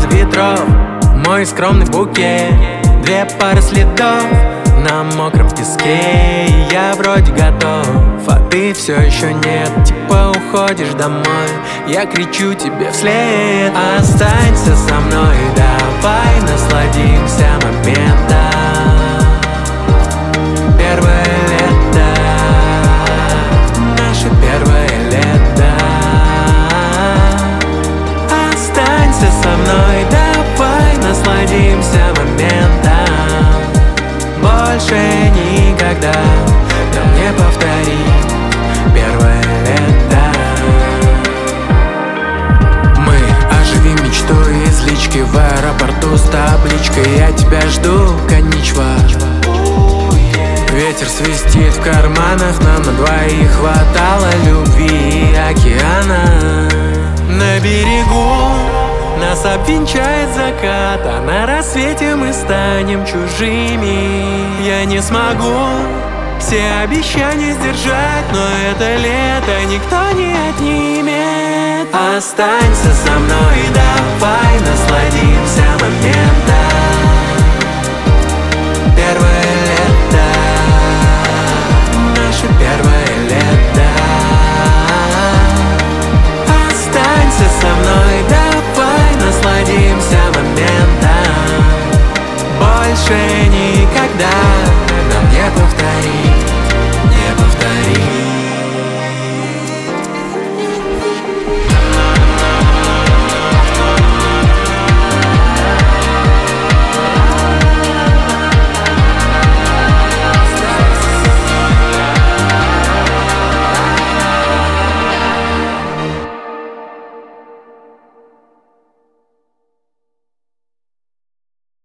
розы ветров, мой скромный букет, две пары следов на мокром песке. И я вроде готов, а ты все еще нет. Типа уходишь домой, я кричу тебе вслед: останься со мной, давай насладимся моментом. Первое лето, наше первое лето. Останься со мной, давай насладимся моментом. Больше никогда нам не повторить первое лето. Мы оживим мечту из лички в аэропорту с табличкой: я тебя жду, коничва. Ветер свистит в карманах, нам на двоих хватало любви и океана. На берегу нас обвенчает закат, а на рассвете мы станем чужими. Я не смогу все обещания сдержать, но это лето никто не отнимет. Останься со мной, давай насладимся моментом.